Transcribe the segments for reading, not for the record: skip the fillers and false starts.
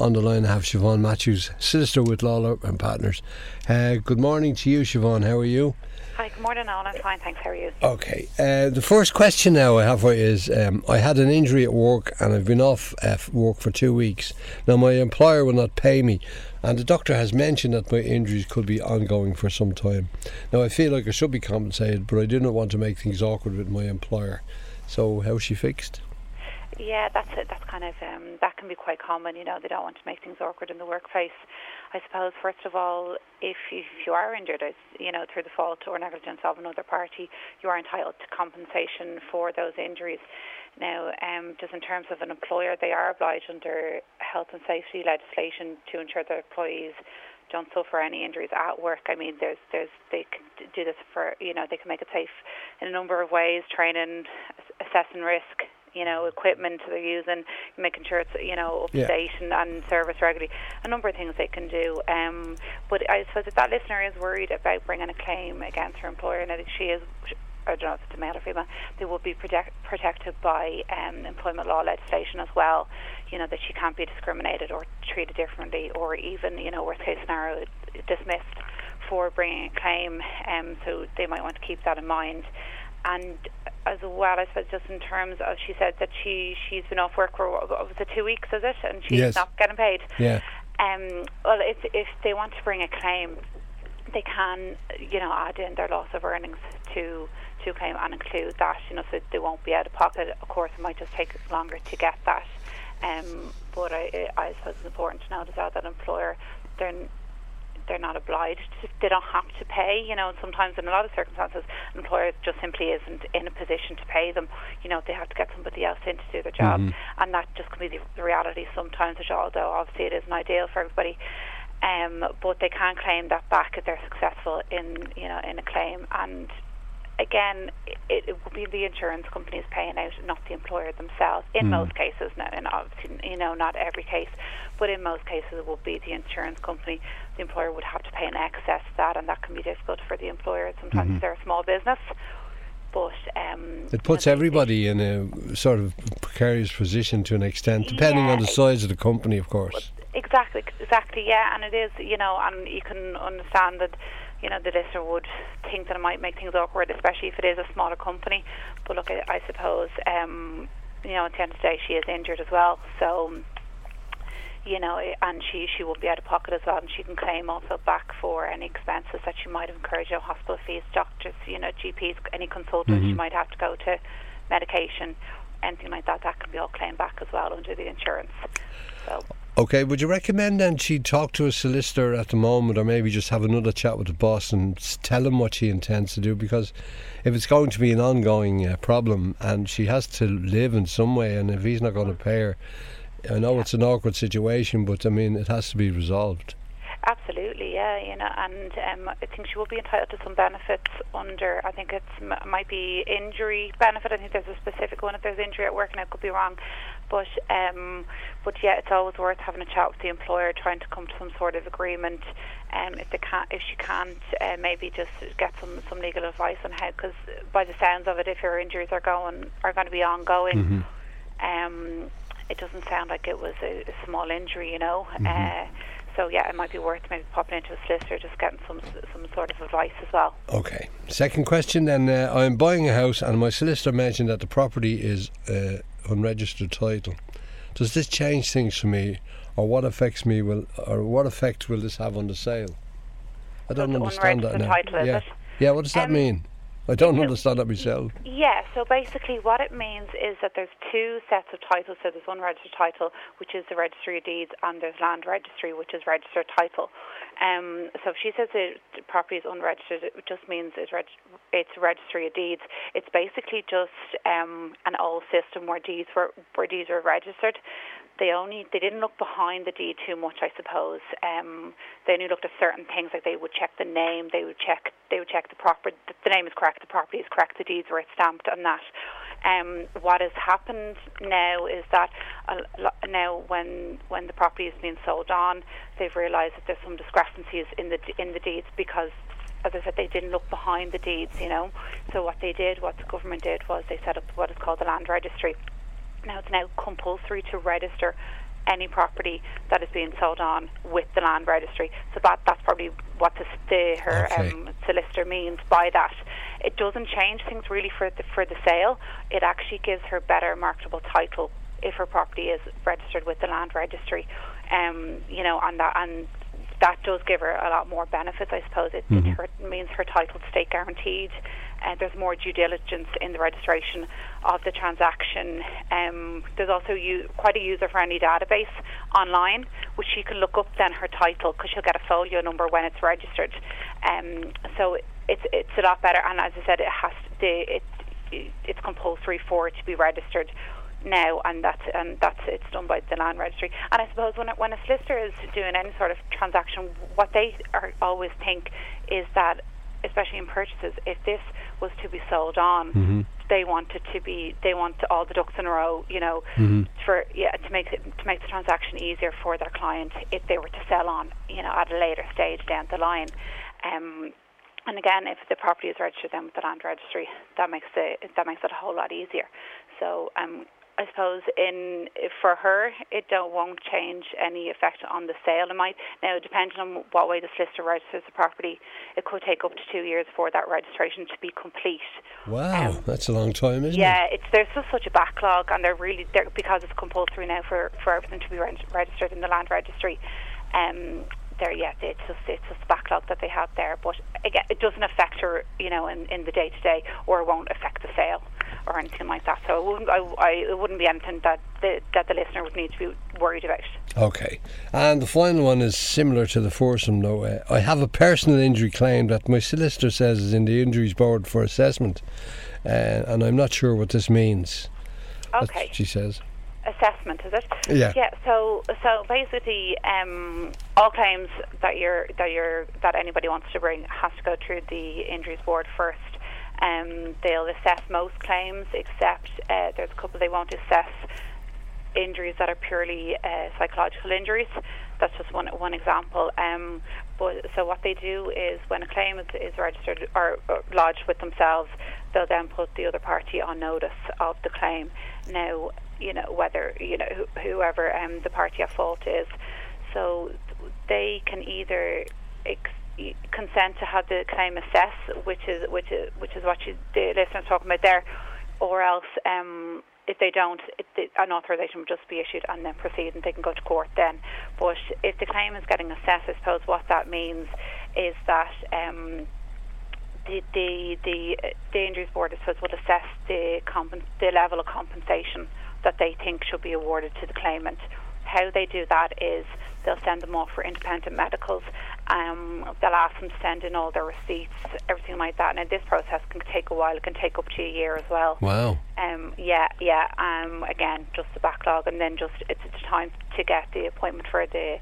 on the line I have Siobhan Matthews, solicitor with Lawler and Partners. Good morning to you, Siobhan. How are you? Hi, good morning, Alan. I'm fine, thanks. How are you? Okay. The first question now I have for you is, I had an injury at work and I've been off work for 2 weeks. Now my employer will not pay me, and the doctor has mentioned that my injuries could be ongoing for some time. Now I feel like I should be compensated, but I didn't want to make things awkward with my employer. So how's she fixed? Yeah, that's it. That's kind of that can be quite common. You know, they don't want to make things awkward in the workplace. I suppose first of all, if you are injured, you know, through the fault or negligence of another party, you are entitled to compensation for those injuries. Now, just in terms of an employer, they are obliged under health and safety legislation to ensure that employees don't suffer any injuries at work. I mean, they can do this for, you know, they can make it safe in a number of ways: training, assessing risk, you know, equipment they're using, making sure it's, you know, up to date and service regularly. A number of things they can do. But I suppose if that listener is worried about bringing a claim against her employer, and I think she is, I don't know if it's a male or female, they will be protected by employment law legislation as well. You know, that she can't be discriminated or treated differently, or even, you know, worst case scenario, dismissed for bringing a claim. So they might want to keep that in mind. And as well, I suppose, just in terms of, she said that she's been off work for, was it 2 weeks, is it? And she's not getting paid. Yeah. Well, if they want to bring a claim, they can, you know, add in their loss of earnings to claim and include that, you know, so they won't be out of pocket. Of course, it might just take longer to get that. But I suppose it's important to note as well that employer, they're not obliged to, they don't have to pay. You know, sometimes in a lot of circumstances, an employer just simply isn't in a position to pay them. You know, they have to get somebody else in to do their job, and that just can be the reality sometimes, which, although obviously it isn't ideal for everybody. But they can claim that back if they're successful in a claim. And again, it will be the insurance companies paying out, not the employer themselves. In most cases, now, and obviously, you know, not every case, but in most cases it will be the insurance company. The employer would have to pay in excess of that, and that can be difficult for the employer. Sometimes they're a small business, but it puts everybody in a sort of precarious position to an extent, depending on the size of the company, of course. Exactly, yeah, and it is, you know, and you can understand that, you know, the listener would think that it might make things awkward, especially if it is a smaller company. But look, I suppose, you know, at the end of the day, she is injured as well, so, you know, and she will be out of pocket as well, and she can claim also back for any expenses that she might have incurred, you know, hospital fees, doctors, you know, GPs, any consultants she might have to go to, medication, anything like that, that can be all claimed back as well under the insurance. So. Okay, would you recommend then she talk to a solicitor at the moment, or maybe just have another chat with the boss and tell him what she intends to do? Because if it's going to be an ongoing problem and she has to live in some way, and if he's not going to pay her, I know it's an awkward situation, but I mean, it has to be resolved. Absolutely, yeah, you know, and I think she will be entitled to some benefits under, I think it might be injury benefit. I think there's a specific one if there's injury at work, and I could be wrong, but yeah, it's always worth having a chat with the employer, trying to come to some sort of agreement. If she can't, maybe just get some legal advice on how, because by the sounds of it, if her injuries are going to be ongoing, it doesn't sound like it was a small injury, you know. So yeah, it might be worth maybe popping into a solicitor, just getting some sort of advice as well. Okay. Second question then, I'm buying a house and my solicitor mentioned that the property is unregistered title. Does this change things for me, or what effect will this have on the sale? I don't understand that now. Title, is it? Yeah, what does that mean? I don't understand that myself. Yeah, so basically what it means is that there's two sets of titles. So there's unregistered title, which is the registry of deeds, and there's land registry, which is registered title. So if she says the property is unregistered, it just means it's a registry of deeds. It's basically just an old system where deeds were registered. They didn't look behind the deed too much, I suppose. They only looked at certain things, like they would check the name, they would check the property, the name is correct, the property is correct, the deeds were stamped and that. What has happened now is that now when the property is being sold on, they've realised that there's some discrepancies in the deeds, because, as I said, they didn't look behind the deeds, you know. So what the government did was they set up what is called the land registry. Now it's now compulsory to register any property that is being sold on with the land registry. So that's probably what her solicitor means by that. It doesn't change things really for the sale. It actually gives her better marketable title if her property is registered with the land registry. And that does give her a lot more benefits, I suppose. It means her title to stay guaranteed. There's more due diligence in the registration of the transaction. There's also quite a user-friendly database online, which she can look up then her title, because she'll get a folio number when it's registered. So it's a lot better. And as I said, it's compulsory for it to be registered now, and it's done by the land registry. And I suppose when a solicitor is doing any sort of transaction, what they always think is that, especially in purchases, if this was to be sold on, they want all the ducks in a row, to make the transaction easier for their client if they were to sell on, at a later stage down the line. And again, if the property is registered then with the land registry, that makes it a whole lot easier. So I suppose for her, it won't change any effect on the sale. It might, now, depending on what way the solicitor registers the property, it could take up to 2 years for that registration to be complete. Wow, that's a long time, isn't it? Yeah, there's just such a backlog, and they're because it's compulsory now for everything to be registered in the land registry. It's just a backlog that they have there. But again, it doesn't affect her, in the day to day, or it won't affect the sale or anything like that. So it wouldn't be anything that the listener would need to be worried about. Okay, and the final one is similar to the foursome. Though I have a personal injury claim that my solicitor says is in the injuries board for assessment, and I'm not sure what this means. Okay, that's what she says. Assessment, is it? Yeah. Yeah. So basically, all claims that anybody wants to bring has to go through the injuries board first. They'll assess most claims, except there's a couple they won't assess injuries that are purely psychological injuries. That's just one example. So what they do is, when a claim is registered or lodged with themselves, they'll then put the other party on notice of the claim. Now, whether whoever the party at fault is, so they can either consent to have the claim assessed, which is what the listener's talking about there, or else if they don't, an authorisation would just be issued and then proceed, and they can go to court then. But if the claim is getting assessed, I suppose what that means is that the injuries board, I suppose, will assess the level of compensation that they think should be awarded to the claimant. How they do that is they'll send them off for independent medicals. They'll ask them to send in all their receipts, everything like that. Now, this process can take a while. It can take up to a year as well. Wow. Again, just the backlog, and then it's time to get the appointment for the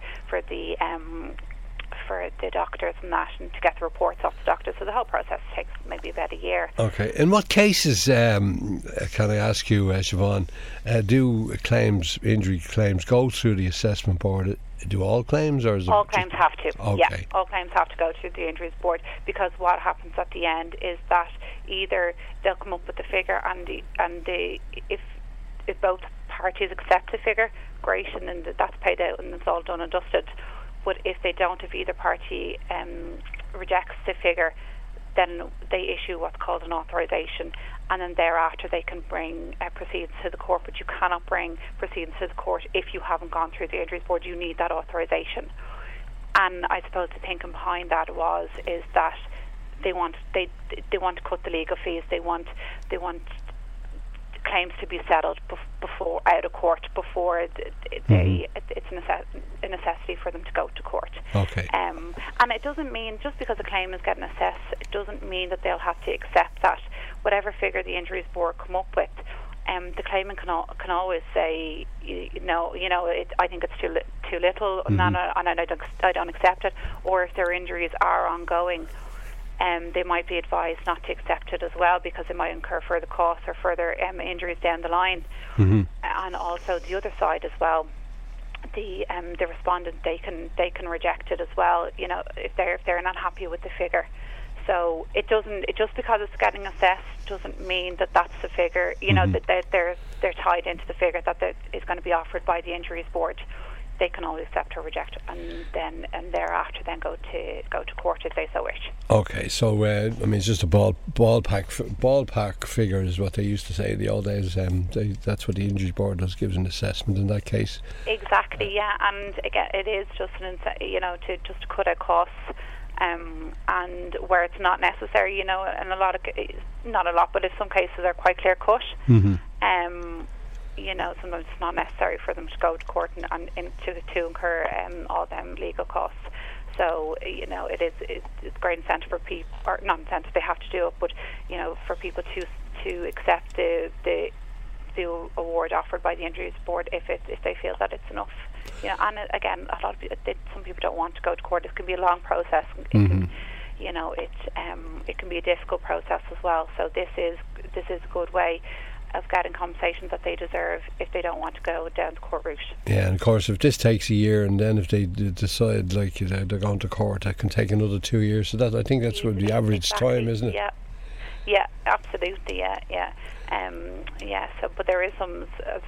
doctors and that, and to get the reports off the doctors. So the whole process takes maybe about a year. Okay. In what cases, can I ask you, Siobhan, do injury claims go through the assessment board? Do all claims, or is all claims have to? Okay. Yeah, all claims have to go to the injuries board, because what happens at the end is that either they'll come up with the figure, if both parties accept the figure, great, and then that's paid out and it's all done and dusted. But if they don't, if either party rejects the figure, then they issue what's called an authorisation, and then thereafter they can bring proceedings to the court. But you cannot bring proceedings to the court if you haven't gone through the injuries board. You need that authorisation. And I suppose the thinking behind that is that they want to cut the legal fees. They want claims to be settled before out of court before it's a necessity for them to go to court. Okay. And it doesn't mean, just because a claim is getting assessed, it doesn't mean that they'll have to accept that whatever figure the injuries board come up with. The claimant can always say, I think it's too little, and I don't accept it. Or if their injuries are ongoing, they might be advised not to accept it as well, because they might incur further costs or further injuries down the line. And also the other side as well, the respondent, they can reject it as well. If they're not happy with the figure. So it doesn't. It just because it's getting assessed doesn't mean that that's the figure. You know that they're tied into the figure that is going to be offered by the injuries board. They can always accept or reject, and thereafter then go to court if they so wish. Okay, so I mean, it's just a ballpark figure is what they used to say in the old days. That's what the injuries board does, gives an assessment in that case. Exactly, yeah, and again, it is just to cut out costs. And where it's not necessary, and not a lot, but in some cases are quite clear cut. Sometimes it's not necessary for them to go to court and to incur all them legal costs. So it's great incentive for people, or not incentive, they have to do it, but for people to accept the award offered by the injuries board if they feel that it's enough. And again, a lot of some people don't want to go to court. It can be a long process. It can be a difficult process as well. So this is a good way of getting compensations that they deserve if they don't want to go down the court route. Yeah, and of course, if this takes a year, and then if they decide they're going to court, that can take another 2 years. So I think that's what the average time, isn't it? Yeah, absolutely. Yeah. So, but there is some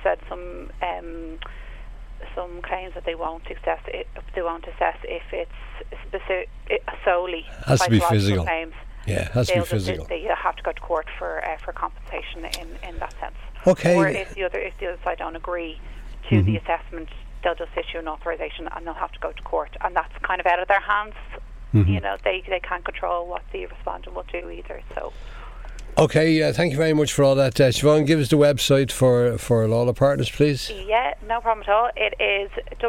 claims that they won't assess if it's specific solely. Has to be physical. Claims. Yeah, it has to be physical. They have to go to court for compensation in that sense. Okay. Or if the other side don't agree to the assessment, they'll just issue an authorisation and they'll have to go to court, and that's kind of out of their hands. They can't control what the respondent will do either. So. Okay, thank you very much for all that. Siobhan, give us the website for Lawler Partners, please. Yeah, no problem at all. It is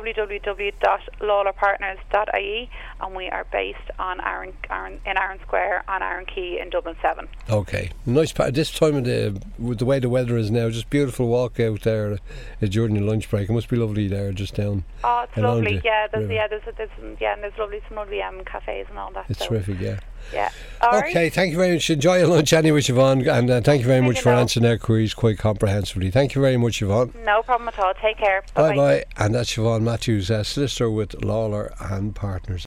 www.lawlerpartners.ie, and we are based on in Aaron Square on Aaron Quay in Dublin 7. Okay, nice. This time of with the way the weather is now, just beautiful walk out there during your lunch break. It must be lovely there, just down. Oh, it's lovely. Yeah, there's some lovely cafes and all that. It's terrific. Yeah. Yeah. Okay, thank you very much. Enjoy your lunch anyway, Siobhan, and thank you very much for answering our queries quite comprehensively. Thank you very much, Siobhan. No problem at all. Take care. Bye bye. And that's Siobhan Matthews, solicitor with Lawler and Partners.